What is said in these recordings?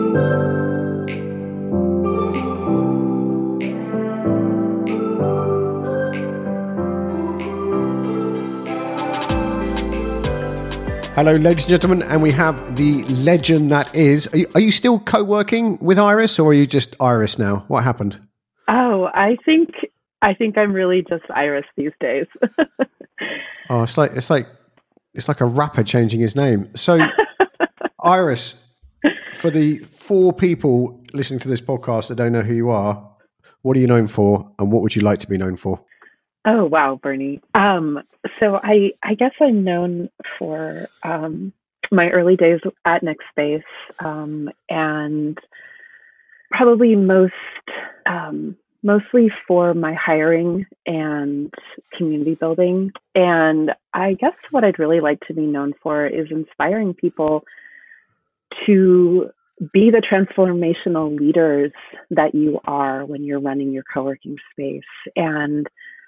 Hello, ladies and gentlemen, and we have the legend that is. Are you still co-working with Iris, or are you just Iris now? What happened? Oh, I think I'm really just Iris these days. Oh, it's like a rapper changing his name. So, Iris, for the 4 people listening to this podcast that don't know who you are, what are you known for, and what would you like to be known for? Oh, wow, Bernie. So I guess I'm known for my early days at NextSpace, and probably mostly for my hiring and community building. And I guess what I'd really like to be known for is inspiring people to be the transformational leaders that you are when you're running your co-working space, and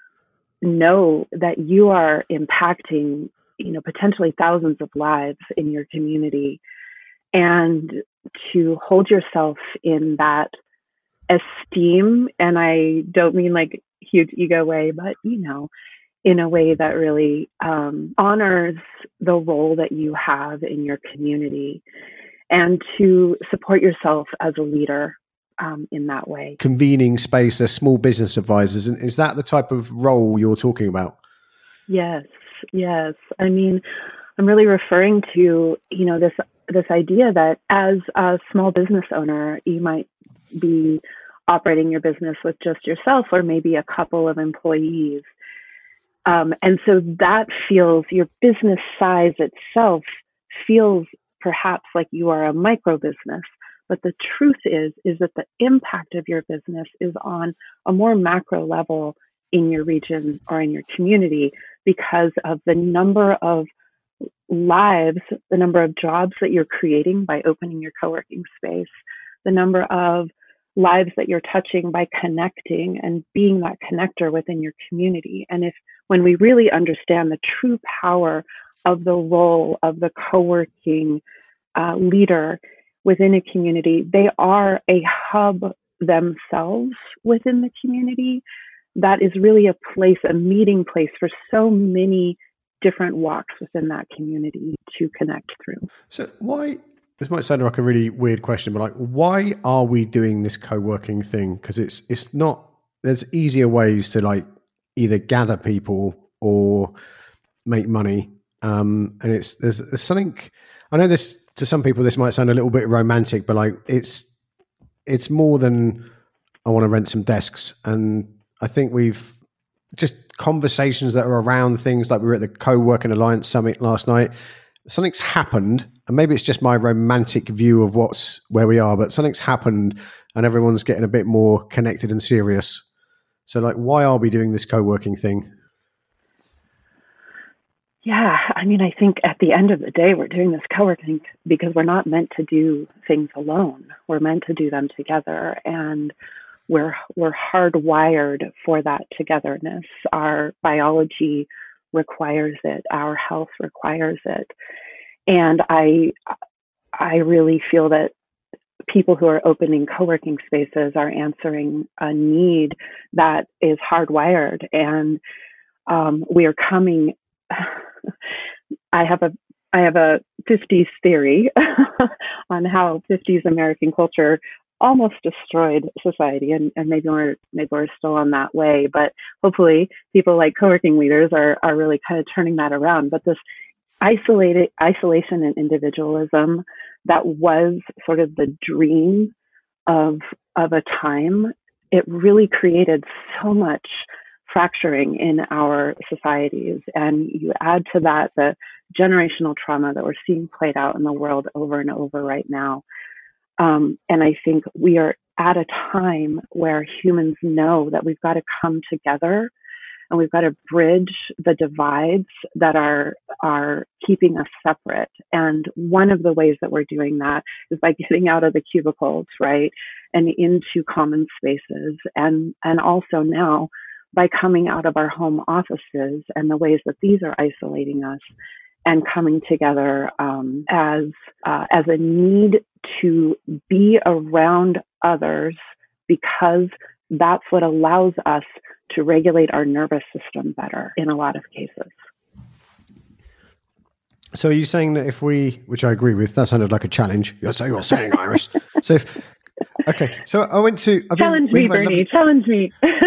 know that you are impacting, potentially thousands of lives in your community, and to hold yourself in that esteem. And I don't mean like huge ego way, but, in a way that really honors the role that you have in your community, and to support yourself as a leader in that way. Convening space as small business advisors. And is that the type of role you're talking about? Yes. I mean, I'm really referring to, this idea that as a small business owner, you might be operating your business with just yourself or maybe a couple of employees. And so that feels, your business size itself feels perhaps like you are a micro business. But the truth is that the impact of your business is on a more macro level in your region or in your community, because of the number of lives, the number of jobs that you're creating by opening your co-working space, the number of lives that you're touching by connecting and being that connector within your community. And when we really understand the true power of the role of the co-working leader within a community, they are a hub themselves within the community that is really a meeting place for so many different walks within that community to connect through. So this might sound like a really weird question, but why are we doing this co-working thing? Because it's not, there's easier ways to either gather people or make money. And there's something, I know this, to some people, this might sound a little bit romantic, but it's more than I want to rent some desks. And I think we've just conversations that are around things, like we were at the Co-working Alliance Summit last night. Something's happened, and maybe it's just my romantic view of where we are, but something's happened and everyone's getting a bit more connected and serious. So why are we doing this co-working thing? Yeah, I mean, I think at the end of the day, we're doing this co-working because we're not meant to do things alone. We're meant to do them together, and we're hardwired for that togetherness. Our biology requires it. Our health requires it. And I really feel that people who are opening co-working spaces are answering a need that is hardwired, and we are coming. I have a 50s theory on how 50s American culture almost destroyed society, and maybe we're still on that way, but hopefully people like co-working leaders are really kind of turning that around. But this isolation and individualism that was sort of the dream of a time, it really created so much fracturing in our societies. And you add to that the generational trauma that we're seeing played out in the world over and over right now. And I think we are at a time where humans know that we've got to come together, and we've got to bridge the divides that are keeping us separate. And one of the ways that we're doing that is by getting out of the cubicles, right, and into common spaces, and also now by coming out of our home offices and the ways that these are isolating us, and coming together as a need to be around others, because that's what allows us to regulate our nervous system better in a lot of cases. So are you saying that if we, which I agree with, that sounded like a challenge. You're saying, Iris. So okay. So I went to challenge me, Bernie. Challenge me.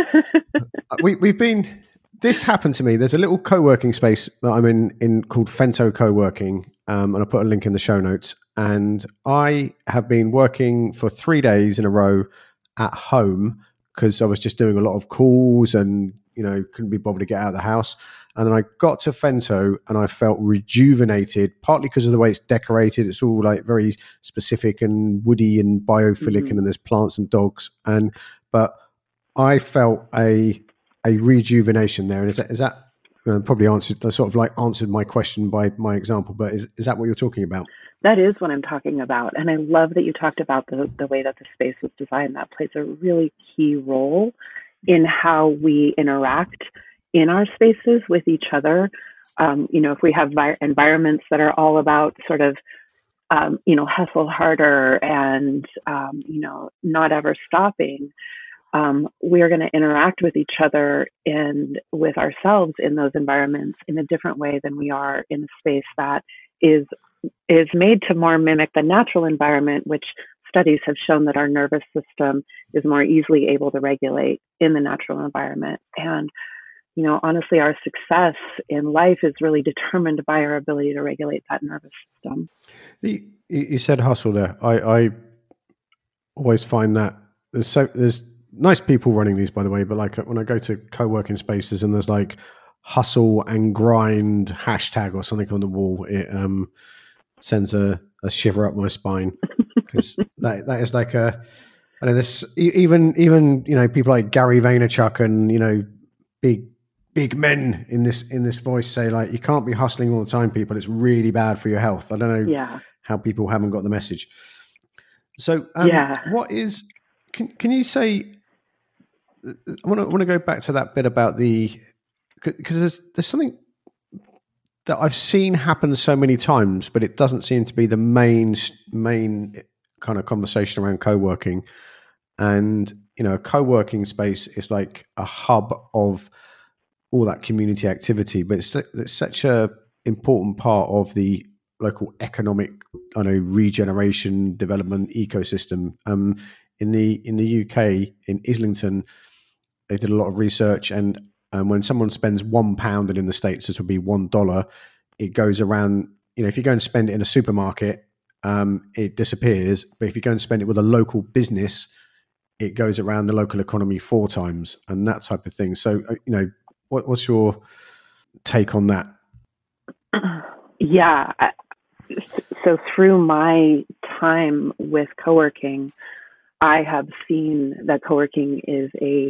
We've been. This happened to me. There's a little co-working space that I'm in called Fento Co-working, and I put a link in the show notes. And I have been working for 3 days in a row at home because I was just doing a lot of calls and couldn't be bothered to get out of the house. And then I got to Fento and I felt rejuvenated, partly because of the way it's decorated. It's all like very specific and woody and biophilic, and then there's plants and dogs. But I felt a rejuvenation there. And is that probably answered my question by my example? But is that what you're talking about? That is what I'm talking about. And I love that you talked about the way that the space was designed. That plays a really key role in how we interact in our spaces with each other. If we have environments that are all about sort of, hustle harder and, not ever stopping, we are going to interact with each other and with ourselves in those environments in a different way than we are in a space that is made to more mimic the natural environment, which studies have shown that our nervous system is more easily able to regulate in the natural environment. And honestly, our success in life is really determined by our ability to regulate that nervous system. You said hustle there. I always find that there's nice people running these, by the way, but like when I go to co-working spaces and there's like hustle and grind hashtag or something on the wall, it sends a shiver up my spine, because that is like this even people like Gary Vaynerchuk and big men in this voice say, like, you can't be hustling all the time, people. It's really bad for your health. I don't know how people haven't got the message. So what is, can you say, I want to go back to that bit about because there's something that I've seen happen so many times, but it doesn't seem to be the main kind of conversation around co-working. And, a co-working space is like a hub of all that community activity, but it's such a important part of the local economic, regeneration development ecosystem. In the UK, in Islington, they did a lot of research, and when someone spends £1, and in the States this would be $1, it goes around. If you go and spend it in a supermarket, it disappears. But if you go and spend it with a local business, it goes around the local economy 4 times, and that type of thing. So, what's your take on that? Yeah. So through my time with co-working, I have seen that co-working is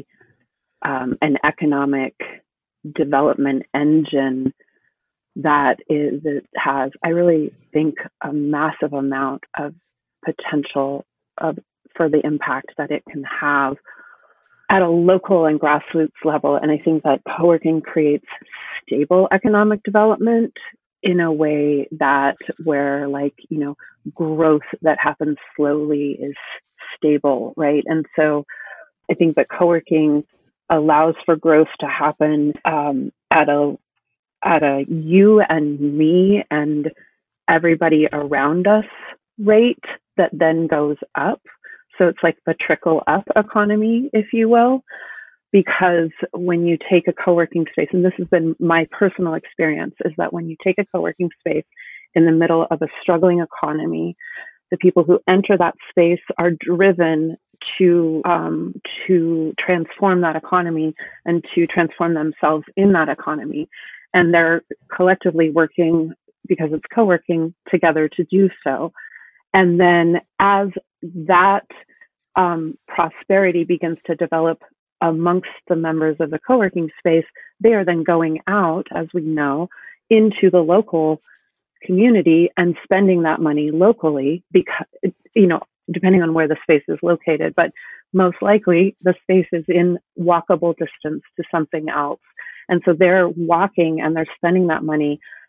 an economic development engine that has, I really think, a massive amount of potential for the impact that it can have at a local and grassroots level. And I think that co-working creates stable economic development in a way that where growth that happens slowly is stable, right? And so I think that co-working allows for growth to happen at a you and me and everybody around us rate that then goes up. So it's like the trickle up economy, if you will, because when you take a co-working space, and this has been my personal experience, is that when you take a co-working space in the middle of a struggling economy, the people who enter that space are driven to transform that economy and to transform themselves in that economy. And they're collectively working, because it's co-working, together to do so. And then as that prosperity begins to develop amongst the members of the co-working space, they are then going out, as we know, into the local community and spending that money locally, because, depending on where the space is located, but most likely the space is in walkable distance to something else. And so they're walking and they're spending that money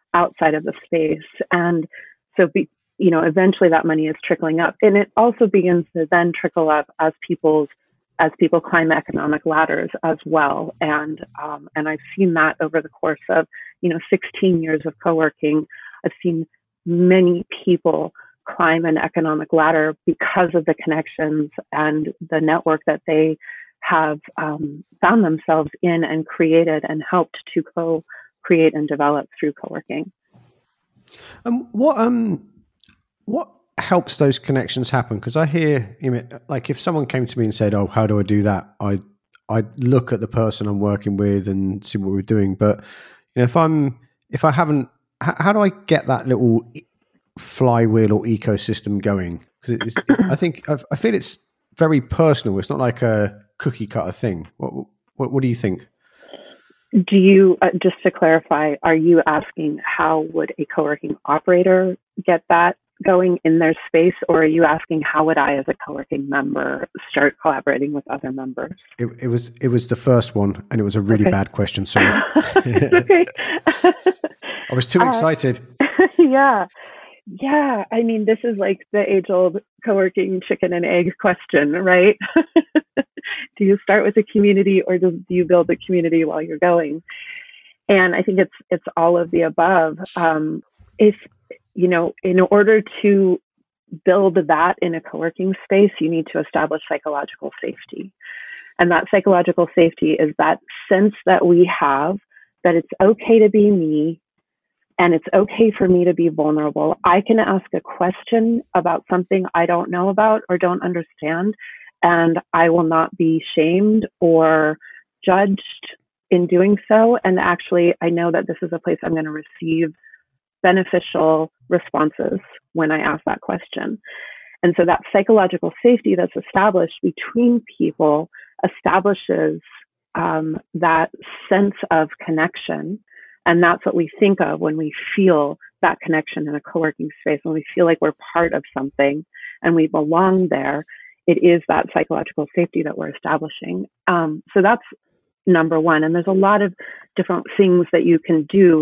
outside of the space. And so, eventually that money is trickling up, and it also begins to then trickle up as people climb economic ladders as well. And I've seen that over the course of 16 years of co-working. I've seen many people climb an economic ladder because of the connections and the network that they have found themselves in and created and helped to co-create and develop through co-working. What helps those connections happen? Because I hear, like if someone came to me and said, "Oh, how do I do that?" I'd look at the person I'm working with and see what we're doing. But if I haven't, how do I get that little flywheel or ecosystem going? Because I feel it's very personal. It's not like a cookie cutter thing. What do you think? Do you, just to clarify, are you asking how would a co-working operator get that going in their space, or are you asking how would I as a co-working member start collaborating with other members? It was the first one, and it was a really bad question. Sorry. Okay. I was too excited. Yeah. I mean, this is like the age-old co-working chicken and egg question, right? Do you start with a community, or do you build a community while you're going? And I think it's all of the above. In order to build that in a co-working space, you need to establish psychological safety. And that psychological safety is that sense that we have that it's okay to be me, and it's okay for me to be vulnerable. I can ask a question about something I don't know about or don't understand, and I will not be shamed or judged in doing so. And actually, I know that this is a place I'm going to receive beneficial responses when I ask that question. And so that psychological safety that's established between people establishes that sense of connection. And that's what we think of when we feel that connection in a co-working space, when we feel like we're part of something and we belong there. It is that psychological safety that we're establishing. So that's number one. And there's a lot of different things that you can do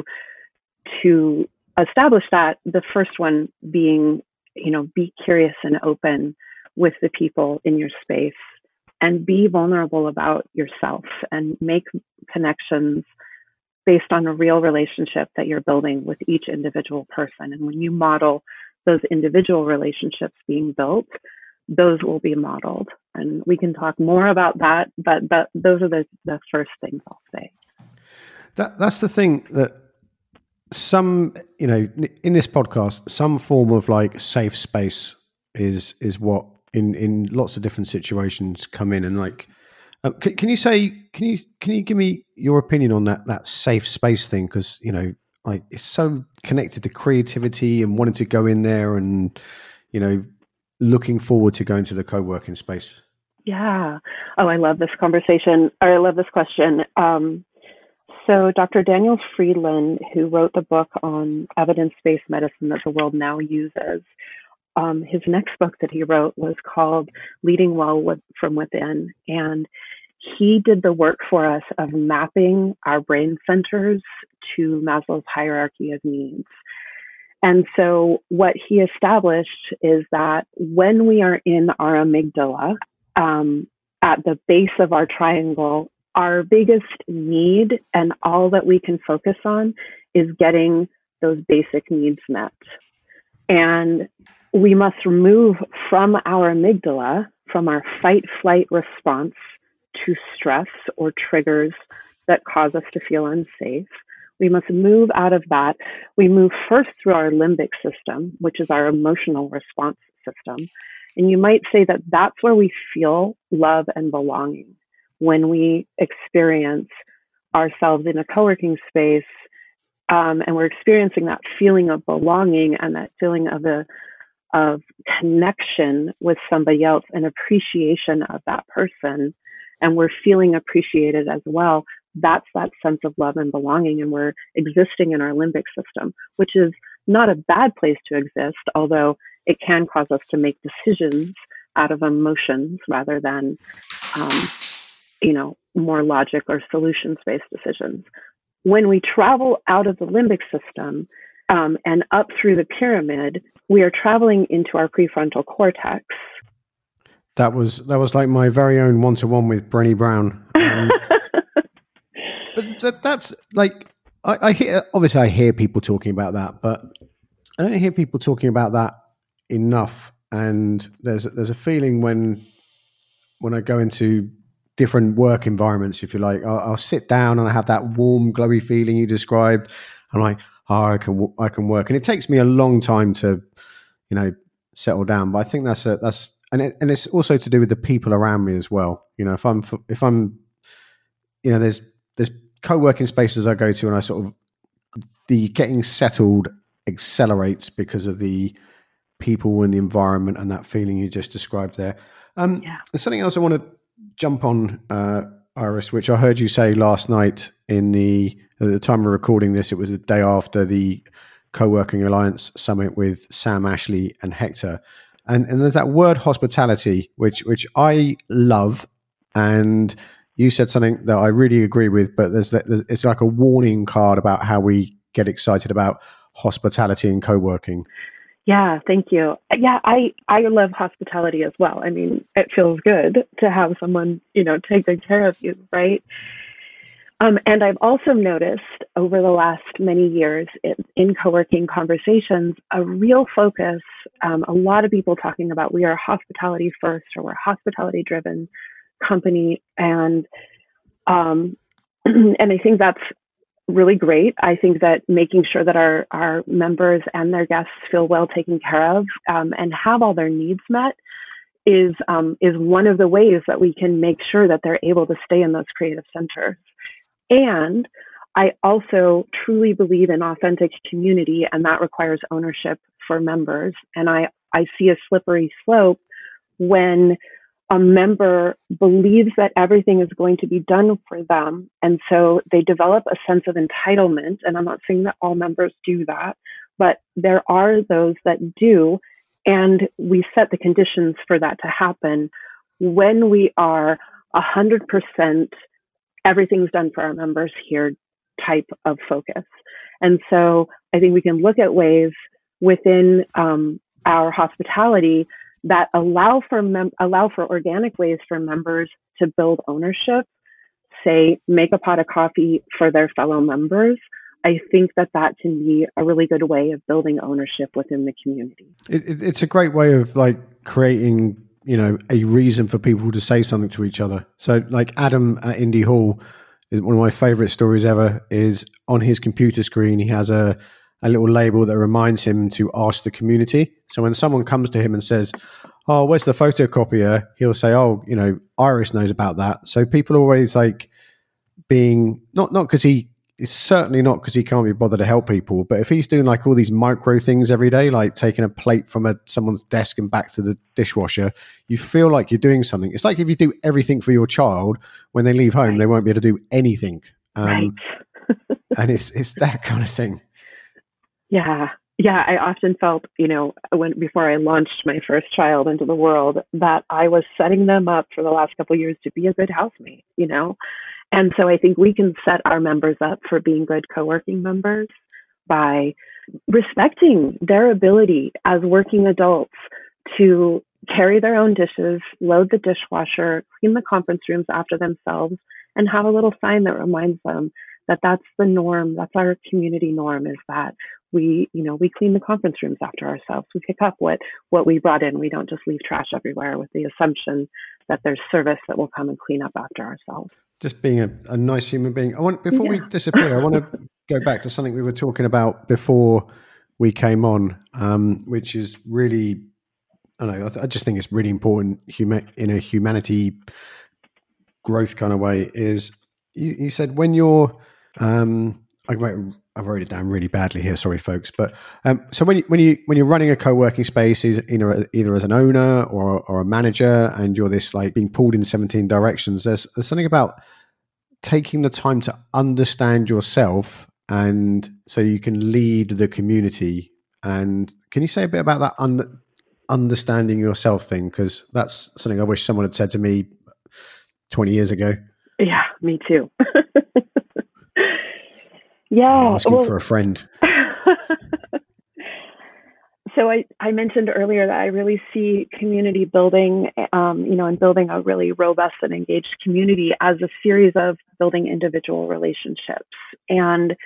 to establish that. The first one being, be curious and open with the people in your space, and be vulnerable about yourself and make connections based on a real relationship that you're building with each individual person. And when you model those individual relationships being built, those will be modeled. And we can talk more about that, but those are the first things I'll say. That's the thing that some, in this podcast, some form of like safe space is what in lots of different situations come in. And like, can you give me your opinion on that safe space thing? Because, like it's so connected to creativity and wanting to go in there and, looking forward to going to the co-working space. Yeah. Oh, I love this conversation, or I love this question. So Dr. Daniel Friedland, who wrote the book on evidence-based medicine that the world now uses, his next book that he wrote was called Leading Well from Within. And he did the work for us of mapping our brain centers to Maslow's hierarchy of needs. And so what he established is that when we are in our amygdala, at the base of our triangle, our biggest need and all that we can focus on is getting those basic needs met. And we must move from our amygdala, from our fight-flight response to stress or triggers that cause us to feel unsafe. We must move out of that. We move first through our limbic system, which is our emotional response system. And you might say that that's where we feel love and belonging. When we experience ourselves in a co-working space, and we're experiencing that feeling of belonging and that feeling of connection with somebody else and appreciation of that person, and we're feeling appreciated as well, that's that sense of love and belonging, and we're existing in our limbic system, which is not a bad place to exist, although it can cause us to make decisions out of emotions rather than more logic or solutions-based decisions. when we travel out of the limbic system and up through the pyramid, we are traveling into our prefrontal cortex. That was like my very own one-to-one with Brené Brown. But that's like, I hear people talking about that, but I don't hear people talking about that enough. And there's a feeling when I go into different work environments, if you like, I'll sit down and I have that warm, glowy feeling you described. I'm like, oh, I can work, and it takes me a long time to, settle down. But I think and it's also to do with the people around me as well. If I'm, there's co-working spaces I go to, and I sort of, the getting settled accelerates because of the people and the environment and that feeling you just described there. There's something else I want to jump on, Iris, which I heard you say last night at the time of recording this. It was the day after the Co-working Alliance Summit with Sam Ashley and Hector. And there's that word hospitality, which I love. And you said something that I really agree with, but it's like a warning card about how we get excited about hospitality and co-working. Yeah, thank you. Yeah, I love hospitality as well. I mean, it feels good to have someone, take good care of you, right? And I've also noticed over the last many years in co-working conversations, a real focus, a lot of people talking about we are a hospitality first, or we're a hospitality driven company. And I think that's really great. I think that making sure that our members and their guests feel well taken care of and have all their needs met is one of the ways that we can make sure that they're able to stay in those creative centers. And I also truly believe in authentic community, and that requires ownership for members. And I see a slippery slope when a member believes that everything is going to be done for them. And so they develop a sense of entitlement. And I'm not saying that all members do that, but there are those that do. And we set the conditions for that to happen when we are 100% everything's done for our members here type of focus. And so I think we can look at ways within our hospitality that allow for organic ways for members to build ownership, say, make a pot of coffee for their fellow members. I think that can be a really good way of building ownership within the community. It's a great way of like creating, a reason for people to say something to each other. So like Adam at Indie Hall is one of my favorite stories ever. Is on his computer screen, he has a little label that reminds him to ask the community. So when someone comes to him and says, oh, where's the photocopier? He'll say, oh, Iris knows about that. So people are always like being, not because it's certainly not because he can't be bothered to help people, but if he's doing like all these micro things every day, like taking a plate from someone's desk and back to the dishwasher, you feel like you're doing something. It's like if you do everything for your child, when they leave home, they won't be able to do anything. Right. And it's that kind of thing. Yeah. Yeah. I often felt, before I launched my first child into the world, that I was setting them up for the last couple of years to be a good housemate, And so I think we can set our members up for being good co-working members by respecting their ability as working adults to carry their own dishes, load the dishwasher, clean the conference rooms after themselves, and have a little sign that reminds them that that's the norm. That's our community norm, is that we clean the conference rooms after ourselves. We pick up what we brought in. We don't just leave trash everywhere with the assumption that there's service that will come and clean up after ourselves. Just being a nice human being. Before we disappear, I want to go back to something we were talking about before we came on, which is really, I just think it's really important in a humanity growth kind of way. Is you said when you're, I've wrote it down really badly here. Sorry, folks. But so when you're running a co-working space, either as an owner or a manager, and you're this like being pulled in 17 directions, there's something about taking the time to understand yourself, and so you can lead the community. And can you say a bit about that understanding yourself thing? Because that's something I wish someone had said to me 20 years ago. Yeah, me too. Yeah. I'm asking for a friend. So I mentioned earlier that I really see community building, and building a really robust and engaged community as a series of building individual relationships. And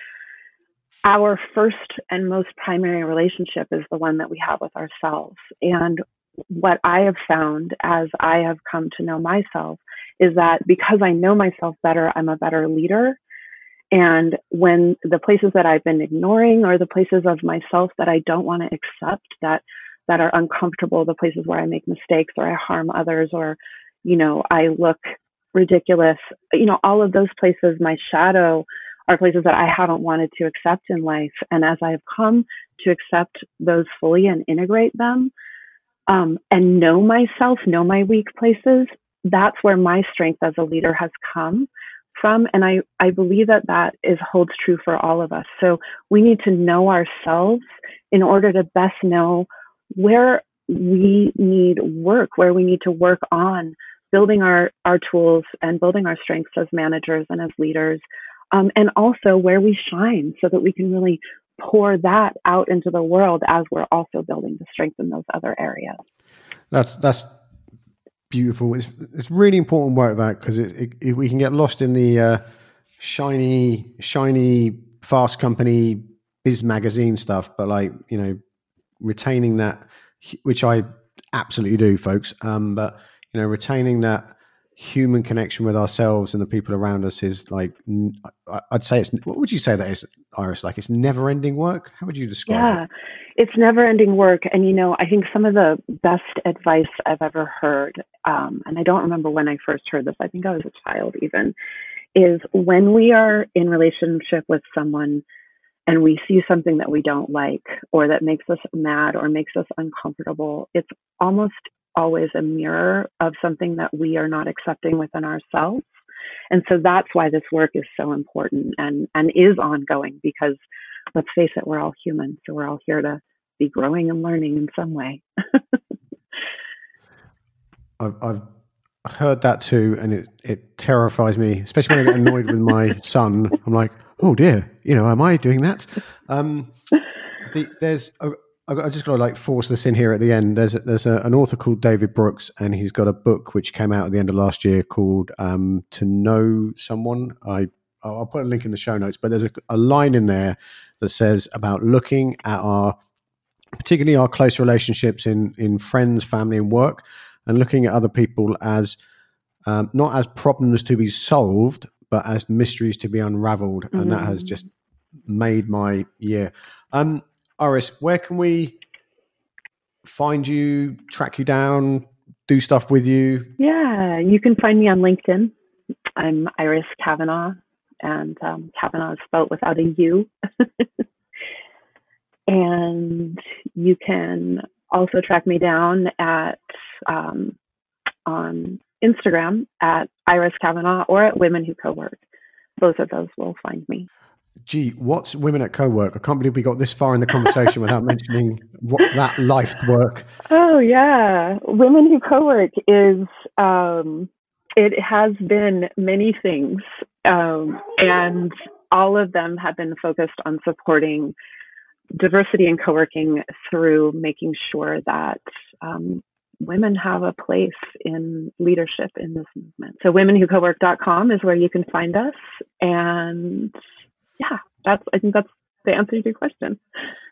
our first and most primary relationship is the one that we have with ourselves. And what I have found as I have come to know myself is that because I know myself better, I'm a better leader. And when the places that I've been ignoring or the places of myself that I don't want to accept that are uncomfortable, the places where I make mistakes or I harm others or, I look ridiculous, all of those places, my shadow are places that I haven't wanted to accept in life. And as I have come to accept those fully and integrate them, and know myself, know my weak places, that's where my strength as a leader has come from. And I believe that holds true for all of us. So we need to know ourselves in order to best know where we need work, where we need to work on building our tools and building our strengths as managers and as leaders, and also where we shine so that we can really pour that out into the world as we're also building to strengthen those other areas. That's beautiful. It's really important work, that, because we can get lost in the shiny fast company biz magazine stuff, but retaining that, which I absolutely do, folks. But retaining that human connection with ourselves and the people around us is I'd say what would you say that is, Iris? Like, it's never ending work? How would you describe it? It's never ending work. And, I think some of the best advice I've ever heard, and I don't remember when I first heard this, I think I was a child even, is when we are in relationship with someone and we see something that we don't like or that makes us mad or makes us uncomfortable, it's almost always a mirror of something that we are not accepting within ourselves. And so that's why this work is so important and is ongoing, because let's face it, we're all human. So we're all here to be growing and learning in some way. I've heard that too, and it terrifies me, especially when I get annoyed with my son. I'm like, oh dear, am I doing that? I just got to force this in here at the end. There's an author called David Brooks, and he's got a book which came out at the end of last year called To Know Someone. I'll put a link in the show notes, but there's a line in there that says about looking at particularly our close relationships in friends, family, and work, and looking at other people as not as problems to be solved, but as mysteries to be unraveled. Mm-hmm. And that has just made my year. Iris, where can we find you, track you down, do stuff with you? Yeah, you can find me on LinkedIn. I'm Iris Kavanagh, and Kavanagh is spelled without a U. And you can also track me down on Instagram at Iris Kavanagh or at Women Who Co-Work. Both of those will find me. Gee, what's Women at Co-Work? I can't believe we got this far in the conversation without mentioning what that life's work. Oh, yeah. Women Who Co-Work is, it has been many things, and all of them have been focused on supporting diversity in co-working through making sure that women have a place in leadership in this movement. So womenwhocowork.com is where you can find us. And yeah, I think that's the answer to your question.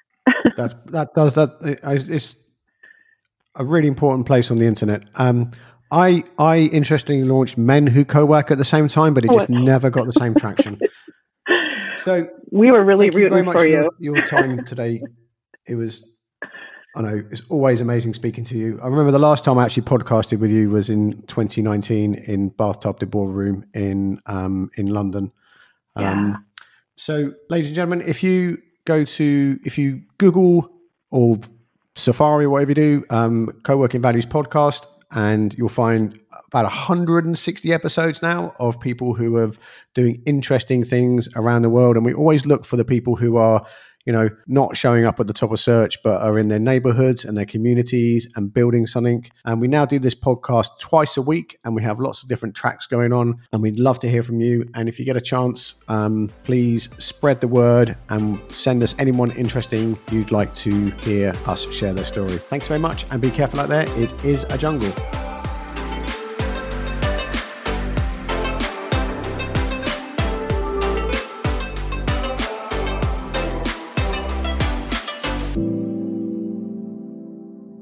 It's a really important place on the internet. I interestingly launched Men Who Co-Work at the same time, but it just never got the same traction. So we were really rooting for your time today. It's always amazing speaking to you. I remember the last time I actually podcasted with you was in 2019 in Bathtub de Ballroom in London. So, ladies and gentlemen, if you Google or Safari, whatever you do, Co-working Values Podcast, and you'll find about 160 episodes now of people who are doing interesting things around the world. And we always look for the people who are, not showing up at the top of search, but are in their neighborhoods and their communities and building something. And we now do this podcast twice a week, and we have lots of different tracks going on, and we'd love to hear from you. And if you get a chance, please spread the word and send us anyone interesting you'd like to hear us share their story. Thanks very much, and be careful out there. It is a jungle.